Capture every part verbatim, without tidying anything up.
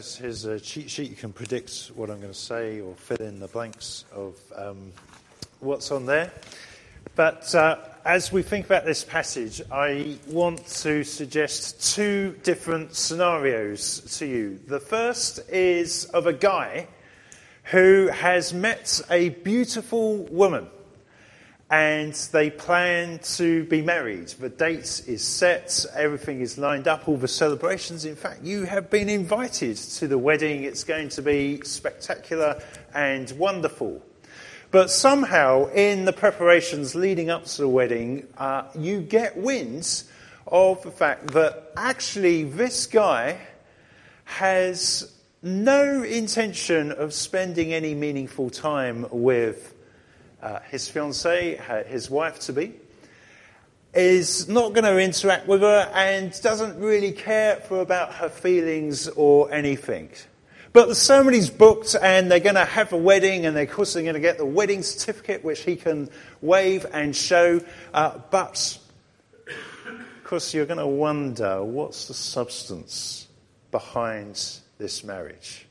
Here's a cheat sheet. You can predict what I'm going to say or fill in the blanks of um, what's on there. But uh, as we think about this passage, I want to suggest two different scenarios to you. The first is of a guy who has met a beautiful woman and they plan to be married. The date is set, everything is lined up, all the celebrations. In fact, you have been invited to the wedding. It's going to be spectacular and wonderful. But somehow, in the preparations leading up to the wedding, uh, you get wind of the fact that actually this guy has no intention of spending any meaningful time with Uh, his fiancée, his wife-to-be, is not going to interact with her and doesn't really care for about her feelings or anything. But the ceremony's booked and they're going to have a wedding, and of course they're going to get the wedding certificate which he can wave and show. Uh, but, of course, you're going to wonder, what's the substance behind this marriage?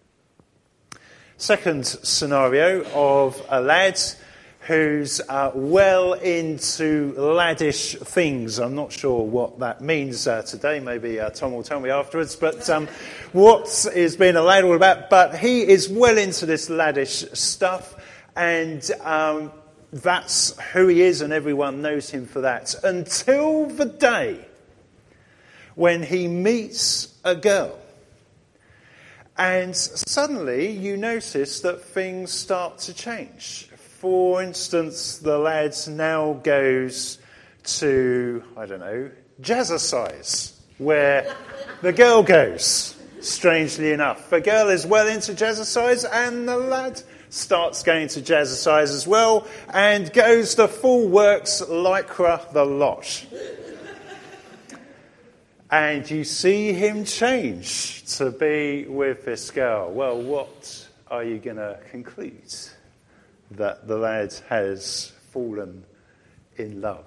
Second scenario of a lad who's uh, well into laddish things. I'm not sure what that means uh, today. Maybe uh, Tom will tell me afterwards. But um, what is being a lad all about? But he is well into this laddish stuff, and um, that's who he is, and everyone knows him for that. Until the day when he meets a girl. And suddenly you notice that things start to change. For instance, the lad now goes to, I don't know, jazzercise, where the girl goes, strangely enough. The girl is well into jazzercise, and the lad starts going to jazzercise as well, and goes the full works, lycra the lot. And you see him change to be with this girl. Well, what are you going to conclude? That the lad has fallen in love.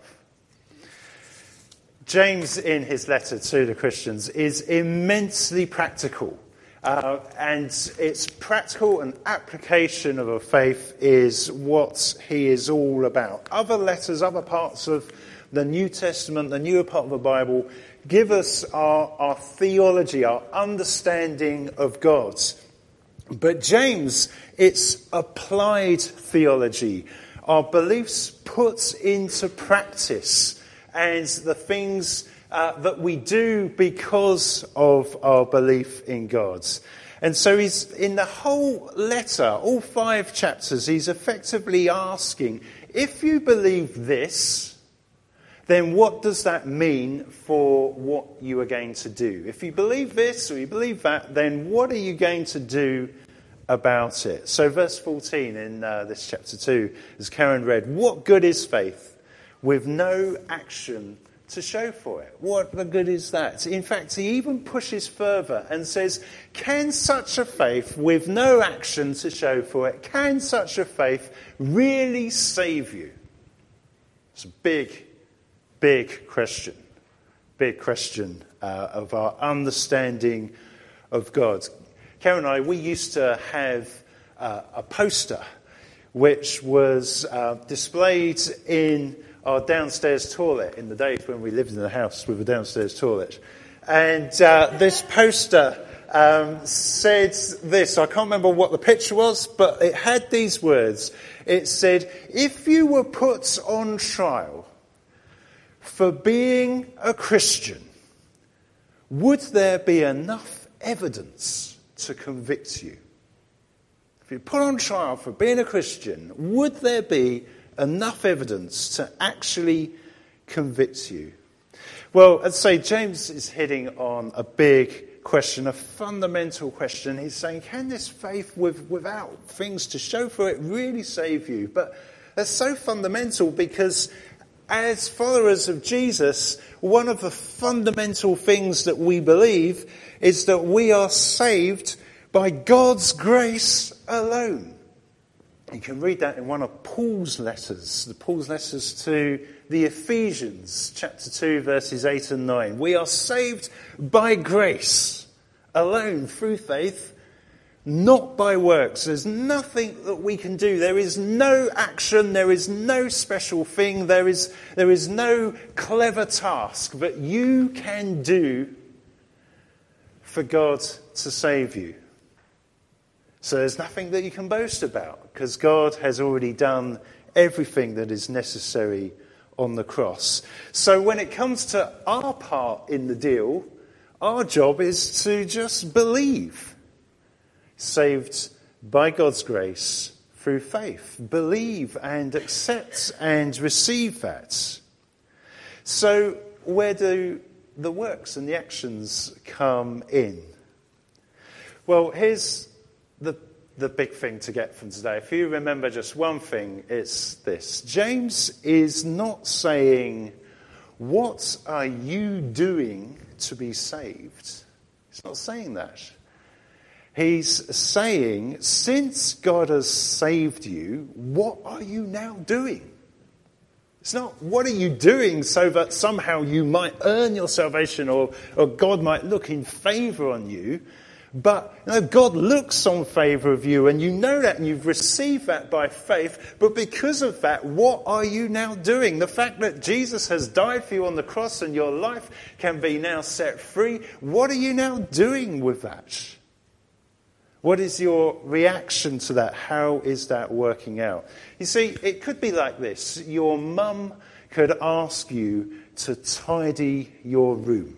James, in his letter to the Christians, is immensely practical. Uh, and its practical and application of a faith is what he is all about. Other letters, other parts of the New Testament, the newer part of the Bible, give us our, our theology, our understanding of God. But James, it's applied theology, our beliefs put into practice, and the things uh, that we do because of our belief in God. And so he's, in the whole letter, all five chapters, he's effectively asking, if you believe this, then what does that mean for what you are going to do? If you believe this or you believe that, then what are you going to do about it? So verse fourteen in uh, this chapter two, as Karen read, what good is faith with no action to show for it? What the good is that? In fact, he even pushes further and says, can such a faith with no action to show for it, can such a faith really save you? It's a big Big question, big question uh, of our understanding of God. Karen and I, we used to have uh, a poster which was uh, displayed in our downstairs toilet in the days when we lived in a house with a downstairs toilet. And uh, this poster um, said this. I can't remember what the picture was, but it had these words. It said, if you were put on trial for being a Christian, would there be enough evidence to convict you? If you're put on trial for being a Christian, would there be enough evidence to actually convict you? Well, I'd say James is hitting on a big question, a fundamental question. He's saying, can this faith with, without things to show for it really save you? But that's so fundamental because as followers of Jesus, one of the fundamental things that we believe is that we are saved by God's grace alone. You can read that in one of Paul's letters, the Paul's letters to the Ephesians, chapter two, verses eight and nine. We are saved by grace alone through faith, not by works. There's nothing that we can do. There is no action. There is no special thing. There is, there is no clever task that you can do for God to save you. So there's nothing that you can boast about, because God has already done everything that is necessary on the cross. So when it comes to our part in the deal, our job is to just believe. Saved by God's grace through faith. Believe and accept and receive that. So where do the works and the actions come in? Well, here's the, the big thing to get from today. If you remember just one thing, it's this. James is not saying, what are you doing to be saved? He's not saying that. He's saying, since God has saved you, what are you now doing? It's not, what are you doing so that somehow you might earn your salvation, or, or God might look in favour on you. But you know, God looks on favour of you, and you know that, and you've received that by faith. But because of that, what are you now doing? The fact that Jesus has died for you on the cross and your life can be now set free, what are you now doing with that? What is your reaction to that? How is that working out? You see, it could be like this. Your mum could ask you to tidy your room.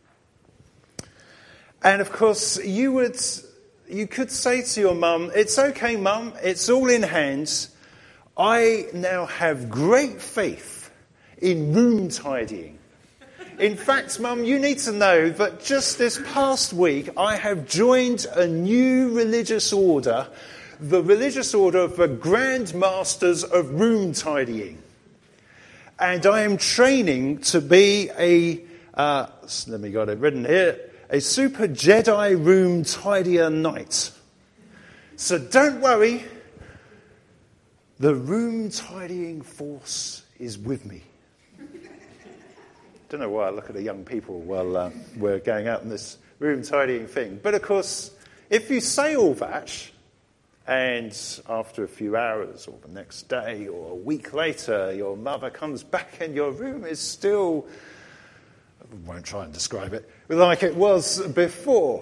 And of course, you would, you could say to your mum, it's okay, mum, it's all in hand. I now have great faith in room tidying. In fact, mum, you need to know that just this past week, I have joined a new religious order, the religious order of the Grand Masters of Room Tidying. And I am training to be a, uh, let me get it written here, a super Jedi room tidier knight. So don't worry, the room tidying force is with me. Don't know why I look at the young people while uh, we're going out in this room tidying thing. But of course, if you say all that, and after a few hours or the next day or a week later, your mother comes back and your room is still, I won't try and describe it, like it was before.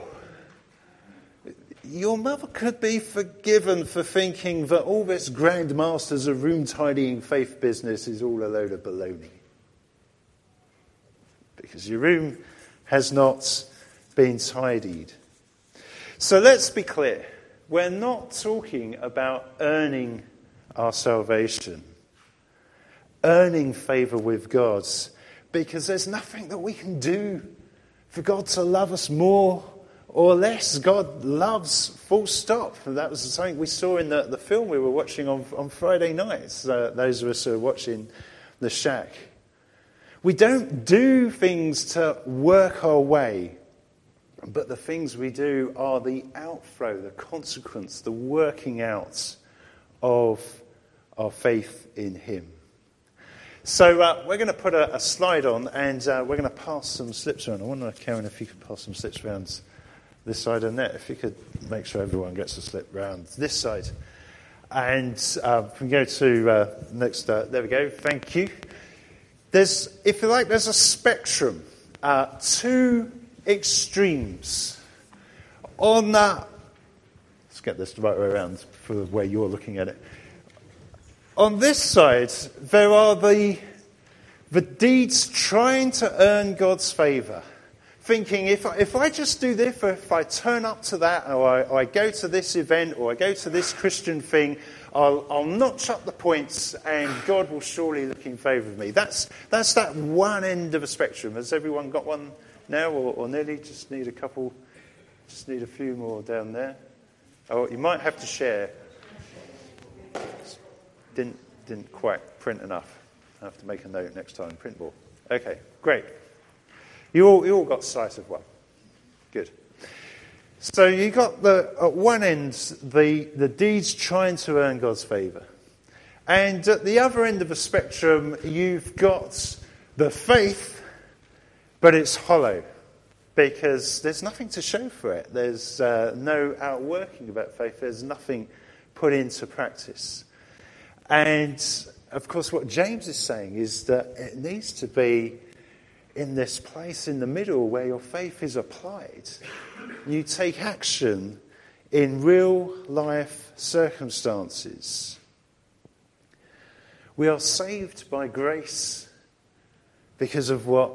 Your mother could be forgiven for thinking that all this Grand Masters of room tidying faith business is all a load of baloney. Because your room has not been tidied. So let's be clear. We're not talking about earning our salvation, earning favour with God, because there's nothing that we can do for God to love us more or less. God loves, full stop. And that was something we saw in the, the film we were watching on, on Friday nights, uh, those of us who are watching The Shack. We don't do things to work our way, but the things we do are the outflow, the consequence, the working out of our faith in him. So uh, we're going to put a, a slide on, and uh, we're going to pass some slips around. I wonder, Karen, if you could pass some slips around this side of the net, if you could make sure everyone gets a slip around this side. And uh, we can go to uh, next, uh, there we go, thank you. There's, if you like, there's a spectrum, uh, two extremes. On that, let's get this the right way around for the way you're looking at it. On this side, there are the, the deeds trying to earn God's favour. Thinking, if I, if I just do this, or if I turn up to that, or I, or I go to this event, or I go to this Christian thing, I'll, I'll notch up the points, and God will surely look in favour of me. That's that's that one end of a spectrum. Has everyone got one now, or, or nearly? Just need a couple, just need a few more down there. Oh, you might have to share. Didn't didn't quite print enough. I have to make a note next time. Print more. Okay, great. You all, you all got sight of one. Good. So you got the at one end the, the deeds trying to earn God's favour. And at the other end of the spectrum, you've got the faith, but it's hollow. because there's nothing to show for it. There's uh, no outworking of that faith. There's nothing put into practice. And, of course, what James is saying is that it needs to be in this place in the middle where your faith is applied. You take action in real life circumstances. We are saved by grace because of what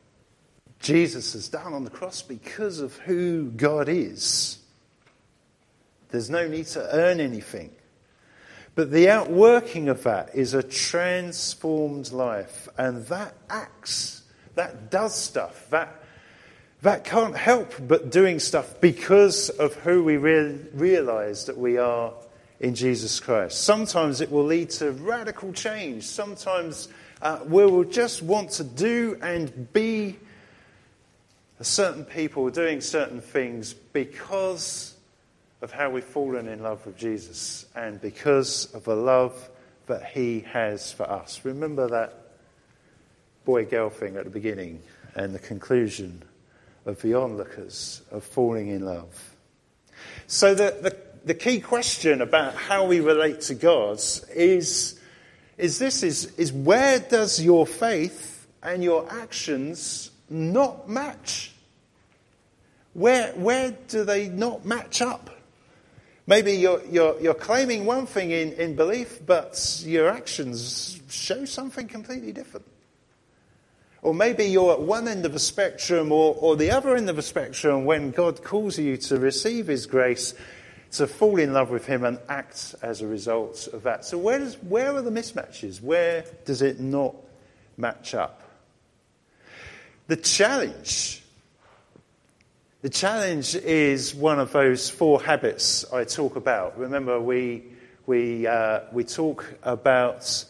Jesus has done on the cross, because of who God is. There's no need to earn anything. But the outworking of that is a transformed life. And that acts, that does stuff, that, that can't help but doing stuff because of who we re- realise that we are in Jesus Christ. Sometimes it will lead to radical change. Sometimes uh, we will just want to do and be a certain people doing certain things because of how we've fallen in love with Jesus and because of the love that he has for us. Remember that boy-girl thing at the beginning and the conclusion of the onlookers of falling in love. So the, the, the key question about how we relate to God is, is this, is, is where does your faith and your actions not match? Where, where do they not match up? Maybe you're, you're, you're claiming one thing in, in belief, but your actions show something completely different. Or maybe you're at one end of the spectrum or, or the other end of the spectrum when God calls you to receive his grace, to fall in love with him and act as a result of that. So where, does, where are the mismatches? Where does it not match up? The challenge... The challenge is one of those four habits I talk about. Remember, we we uh, we talk about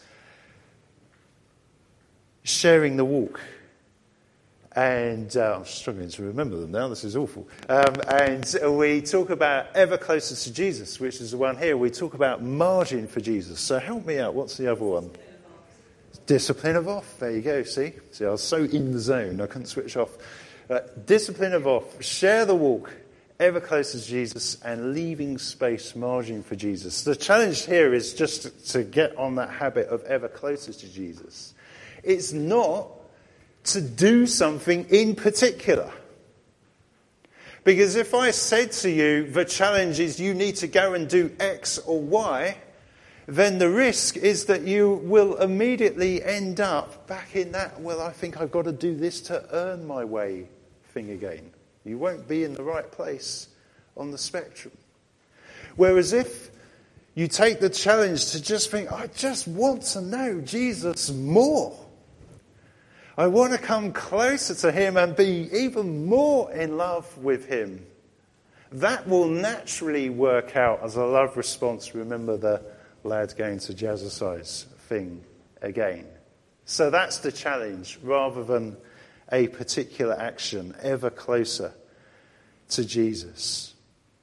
sharing the walk, and uh, I'm struggling to remember them now. This is awful. Um, and we talk about ever closer to Jesus, which is the one here. We talk about margin for Jesus. So help me out. What's the other one? Discipline of off. There you go. See, see, I was so in the zone I couldn't switch off. Uh, discipline of off, share the walk, ever closer to Jesus, and leaving space, margin for Jesus. The challenge here is just to, to get on that habit of ever closer to Jesus. It's not to do something in particular. Because if I said to you, the challenge is you need to go and do X or Y, then the risk is that you will immediately end up back in that, well, I think I've got to do this to earn my way thing again. You won't be in the right place on the spectrum. Whereas if you take the challenge to just think, I just want to know Jesus more. I want to come closer to him and be even more in love with him. That will naturally work out as a love response. Remember the lad going to jazzercise thing again. So that's the challenge, rather than a particular action, ever closer to Jesus.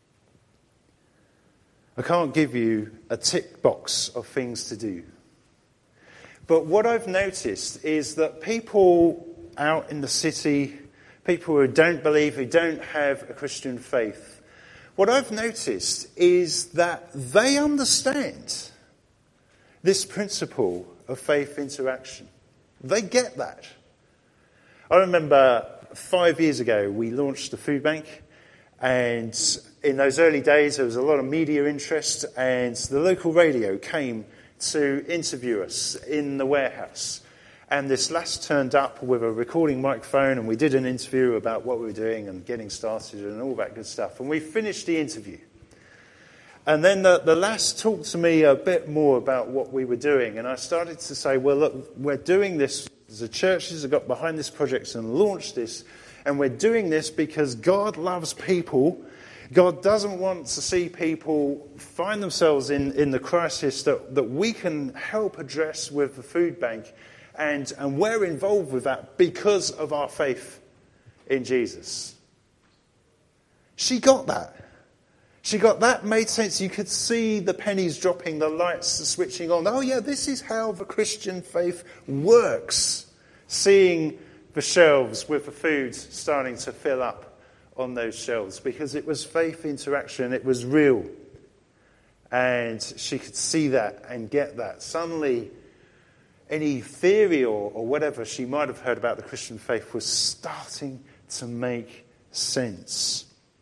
I can't give you a tick box of things to do. But what I've noticed is that people out in the city, people who don't believe, who don't have a Christian faith, what I've noticed is that they understand this principle of faith interaction. They get that. I remember five years ago we launched the food bank, and in those early days there was a lot of media interest, and the local radio came to interview us in the warehouse. And this lass turned up with a recording microphone, and we did an interview about what we were doing and getting started and all that good stuff. And we finished the interview. And then the, the lass talked to me a bit more about what we were doing. And I started to say, well, look, we're doing this. The churches have got behind this project and launched this. And we're doing this because God loves people. God doesn't want to see people find themselves in, in the crisis that, that we can help address with the food bank. And, and we're involved with that because of our faith in Jesus. She got that. She got that, made sense. You could see the pennies dropping, the lights switching on. Oh yeah, this is how the Christian faith works. Seeing the shelves with the food starting to fill up on those shelves, because it was faith interaction, it was real. And she could see that and get that. Suddenly, any theory or, or whatever she might have heard about the Christian faith was starting to make sense.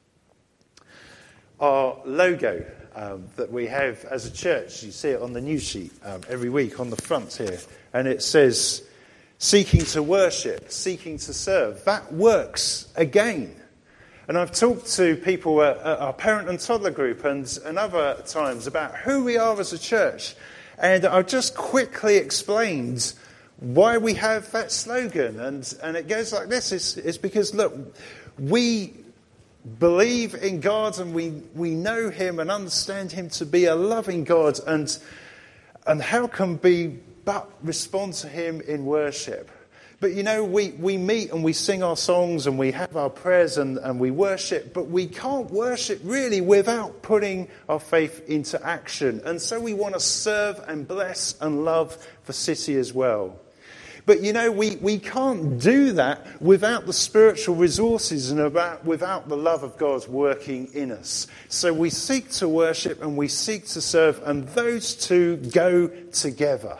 Our logo um, that we have as a church, you see it on the news sheet um, every week on the front here, and it says, seeking to worship, seeking to serve. That works again. And I've talked to people at, at our parent and toddler group and, and other times about who we are as a church. And I've just quickly explained why we have that slogan. And, and it goes like this. It's, it's because, look, we believe in God and we, we know him and understand him to be a loving God. And, and how can we but respond to him in worship? But, you know, we, we meet and we sing our songs and we have our prayers and, and we worship, but we can't worship really without putting our faith into action. And so we want to serve and bless and love the city as well. But, you know, we, we can't do that without the spiritual resources and about, without the love of God working in us. So we seek to worship and we seek to serve, and those two go together.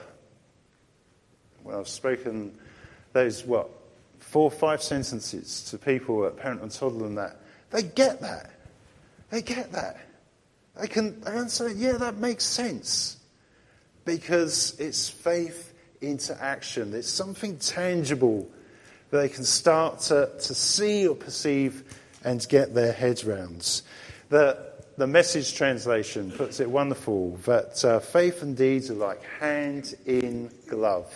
Well, I've spoken those, what, four or five sentences to people at parent and toddler and that. They get that. They get that. They can, they can say, yeah, that makes sense. Because it's faith into action. It's something tangible that they can start to, to see or perceive and get their heads round. The, the Message translation puts it wonderful, that uh, faith and deeds are like hand in glove.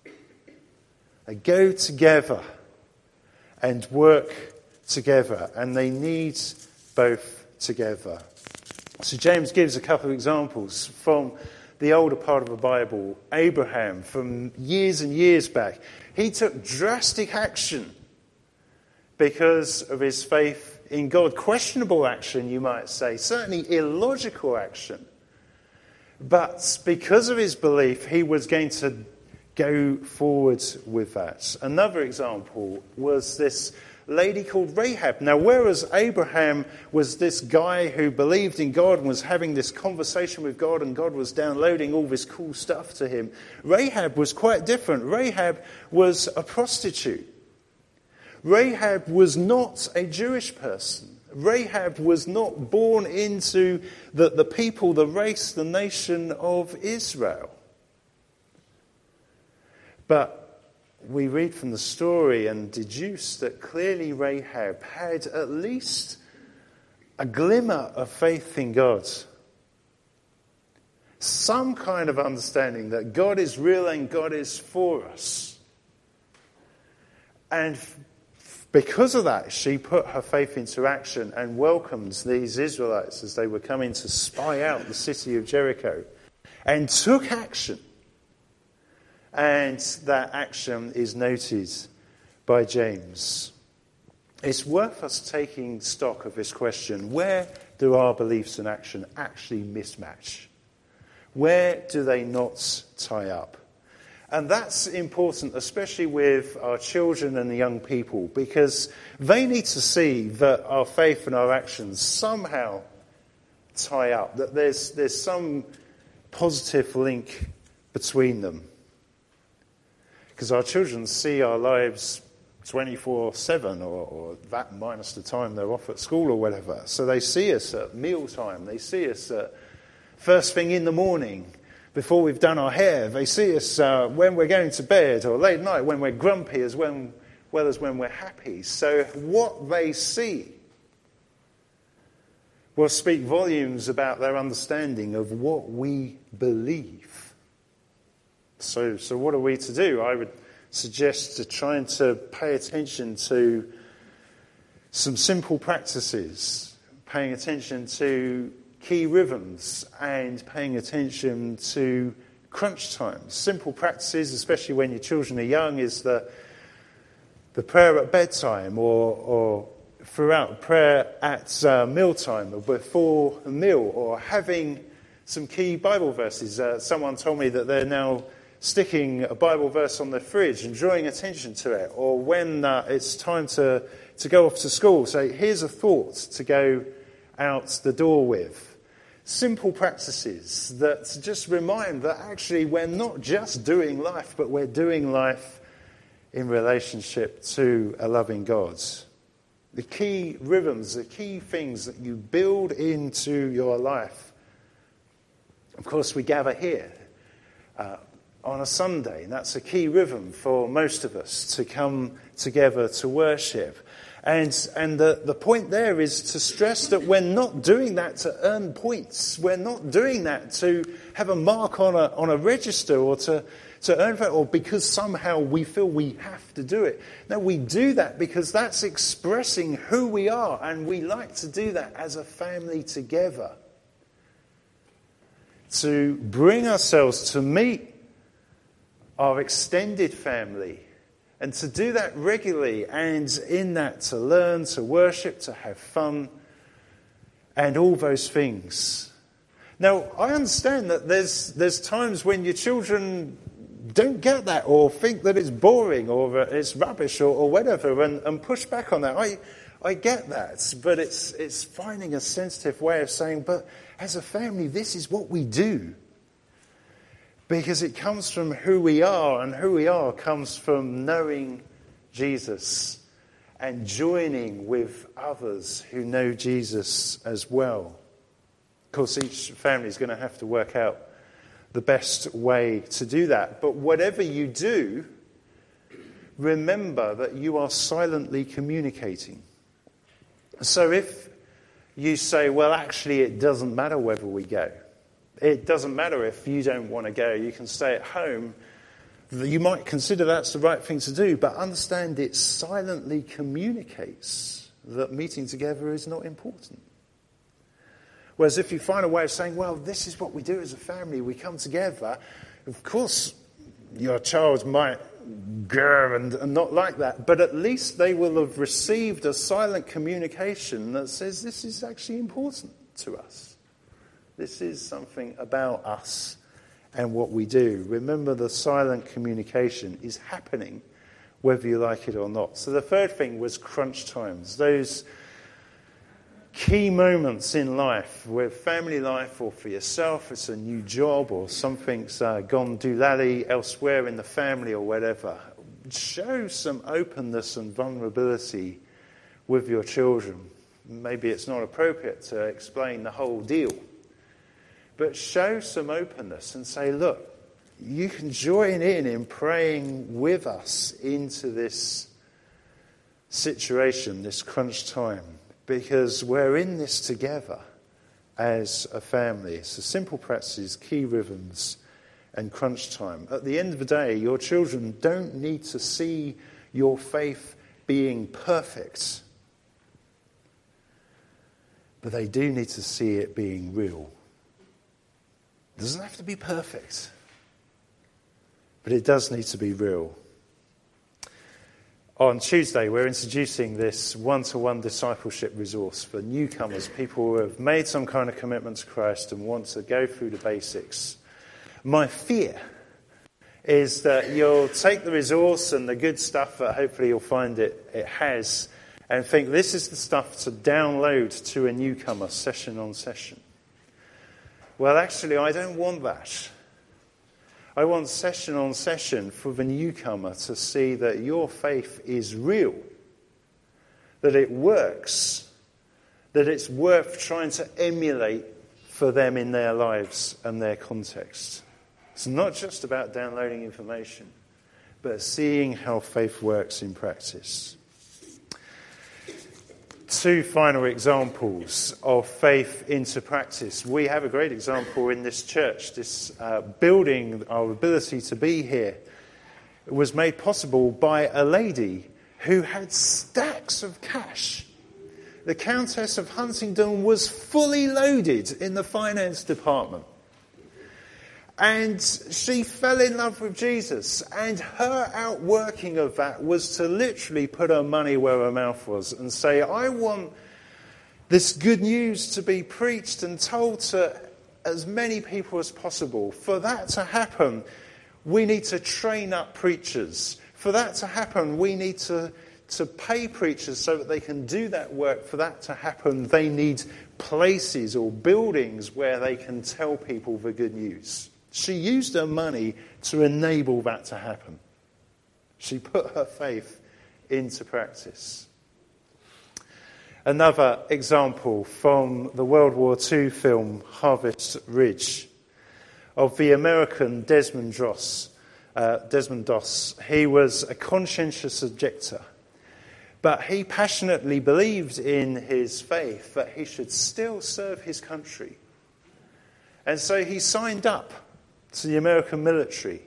They go together and work together, and they need both together. So James gives a couple of examples from the older part of the Bible. Abraham, from years and years back, he took drastic action because of his faith in God. Questionable action, you might say, certainly illogical action. But because of his belief, he was going to go forward with that. Another example was this lady called Rahab. Now, whereas Abraham was this guy who believed in God and was having this conversation with God and God was downloading all this cool stuff to him, Rahab was quite different. Rahab was a prostitute. Rahab was not a Jewish person. Rahab was not born into the, the people, the race, the nation of Israel. But we read from the story and deduce that clearly Rahab had at least a glimmer of faith in God. Some kind of understanding that God is real and God is for us. And because of that, she put her faith into action and welcomed these Israelites as they were coming to spy out the city of Jericho, and took action. And that action is noted by James. It's worth us taking stock of this question. Where do our beliefs and action actually mismatch? Where do they not tie up? And that's important, especially with our children and the young people, because they need to see that our faith and our actions somehow tie up, that there's, there's some positive link between them. Because our children see our lives twenty-four seven, or, or that minus the time they're off at school or whatever. So they see us at mealtime. They see us at first thing in the morning before we've done our hair. They see us uh, when we're going to bed, or late night when we're grumpy as when, well as when we're happy. So what they see will speak volumes about their understanding of what we believe. So, so what are we to do? I would suggest to trying to pay attention to some simple practices, paying attention to key rhythms, and paying attention to crunch times. Simple practices, especially when your children are young, is the the prayer at bedtime, or or throughout prayer at uh, mealtime, or before a meal, or having some key Bible verses. Uh, someone told me that they're now sticking a Bible verse on the fridge and drawing attention to it, or when uh, it's time to, to go off to school, say, here's a thought to go out the door with. Simple practices that just remind that actually we're not just doing life, but we're doing life in relationship to a loving God. The key rhythms, the key things that you build into your life. Of course, we gather here uh, on a Sunday, and that's a key rhythm for most of us to come together to worship. And, and the, the point there is to stress that we're not doing that to earn points. We're not doing that to have a mark on a, on a register or to, to earn that, or because somehow we feel we have to do it. No, we do that because that's expressing who we are, and we like to do that as a family together. To bring ourselves to meet our extended family, and to do that regularly, and in that to learn, to worship, to have fun, and all those things. Now, I understand that there's there's times when your children don't get that, or think that it's boring, or that it's rubbish, or, or whatever, and, and push back on that. I I get that, but it's it's finding a sensitive way of saying, but as a family, this is what we do. Because it comes from who we are, and who we are comes from knowing Jesus and joining with others who know Jesus as well. Of course, each family is going to have to work out the best way to do that. But whatever you do, remember that you are silently communicating. So if you say, well, actually, it doesn't matter whether we go. It doesn't matter if you don't want to go. You can stay at home. You might consider that's the right thing to do, but understand it silently communicates that meeting together is not important. Whereas if you find a way of saying, well, this is what we do as a family, we come together, of course your child might go and, and not like that, but at least they will have received a silent communication that says this is actually important to us. This is something about us and what we do. Remember, the silent communication is happening whether you like it or not. So the third thing was crunch times. Those key moments in life, where family life or for yourself, it's a new job or something's uh, gone doolally elsewhere in the family or whatever. Show some openness and vulnerability with your children. Maybe it's not appropriate to explain the whole deal, but show some openness and say, look, you can join in in praying with us into this situation, this crunch time, because we're in this together as a family. So simple practices, key rhythms, and crunch time. At the end of the day, your children don't need to see your faith being perfect, but they do need to see it being real. It doesn't have to be perfect, but it does need to be real. On Tuesday, we're introducing this one-to-one discipleship resource for newcomers, people who have made some kind of commitment to Christ and want to go through the basics. My fear is that you'll take the resource and the good stuff that hopefully you'll find it, it has, and think this is the stuff to download to a newcomer session on session. Well, actually, I don't want that. I want session on session for the newcomer to see that your faith is real, that it works, that it's worth trying to emulate for them in their lives and their context. It's not just about downloading information, but seeing how faith works in practice. Two final examples of faith into practice. We have a great example in this church. This uh, building, our ability to be here, was made possible by a lady who had stacks of cash. The Countess of Huntingdon was fully loaded in the finance department. And she fell in love with Jesus, and her outworking of that was to literally put her money where her mouth was and say, I want this good news to be preached and told to as many people as possible. For that to happen, We need to train up preachers. For that to happen, we need to, to pay preachers so that they can do that work. For that to happen, they need places or buildings where they can tell people the good news. She used her money to enable that to happen. She put her faith into practice. Another example from the World War Two film Harvest Ridge of the American Desmond Doss. Uh, Desmond Doss. He was a conscientious objector, but he passionately believed in his faith that he should still serve his country. And so he signed up to the American military.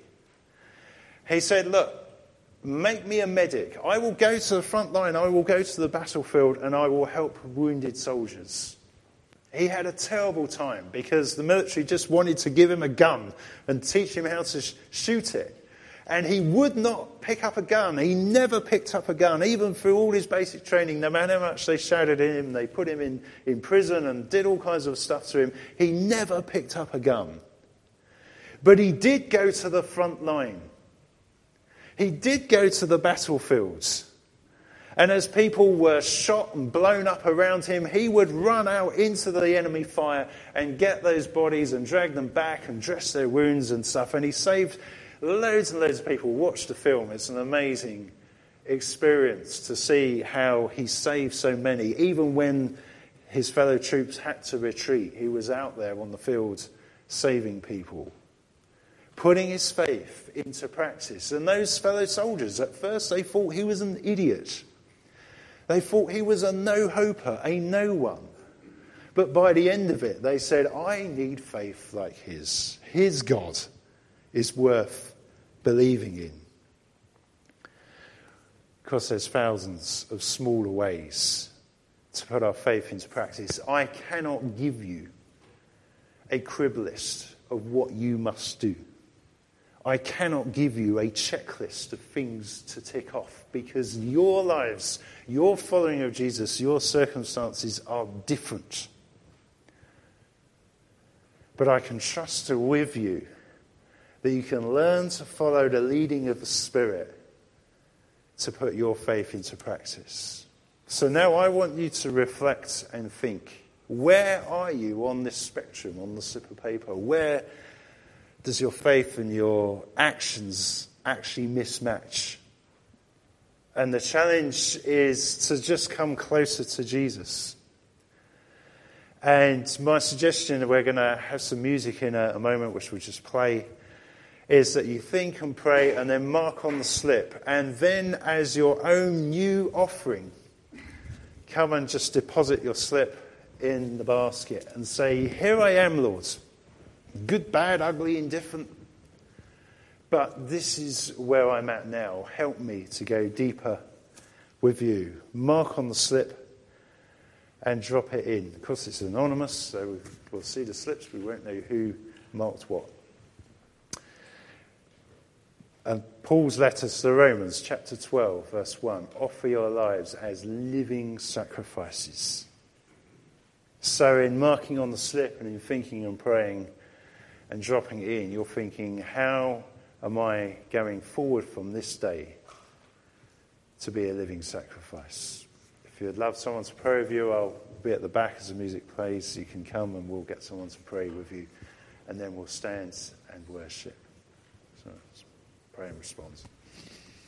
He said, look, make me a medic. I will go to the front line, I will go to the battlefield, and I will help wounded soldiers. He had a terrible time because the military just wanted to give him a gun and teach him how to sh- shoot it. And he would not pick up a gun. He never picked up a gun, even through all his basic training. No matter how much they shouted at him, they put him in, in prison and did all kinds of stuff to him. He never picked up a gun. But he did go to the front line. He did go to the battlefields. And as people were shot and blown up around him, he would run out into the enemy fire and get those bodies and drag them back and dress their wounds and stuff. And he saved loads and loads of people. Watch the film. It's an amazing experience to see how he saved so many. Even when his fellow troops had to retreat, he was out there on the field saving people, putting his faith into practice. And those fellow soldiers, at first they thought he was an idiot. They thought he was a no-hoper, a no-one. But by the end of it, they said, I need faith like his. His God is worth believing in. Because there's thousands of smaller ways to put our faith into practice. I cannot give you a crib list of what you must do. I cannot give you a checklist of things to tick off because your lives, your following of Jesus, your circumstances are different. But I can trust with you that you can learn to follow the leading of the Spirit to put your faith into practice. So now I want you to reflect and think, where are you on this spectrum, on the slip of paper? Where does your faith and your actions actually mismatch? And the challenge is to just come closer to Jesus. And my suggestion, we're going to have some music in a, a moment, which we'll just play, is that you think and pray and then mark on the slip. And then as your own new offering, come and just deposit your slip in the basket and say, here I am, Lord. Good, bad, ugly, indifferent. But this is where I'm at now. Help me to go deeper with you. Mark on the slip and drop it in. Of course, it's anonymous, so we'll see the slips. We won't know who marked what. And Paul's letter to the Romans, chapter twelve, verse one. Offer your lives as living sacrifices. So in marking on the slip and in thinking and praying and dropping it in, you're thinking, how am I going forward from this day to be a living sacrifice? If you'd love someone to pray with you, I'll be at the back as the music plays. You can come and we'll get someone to pray with you. And then we'll stand and worship. So let's pray and response.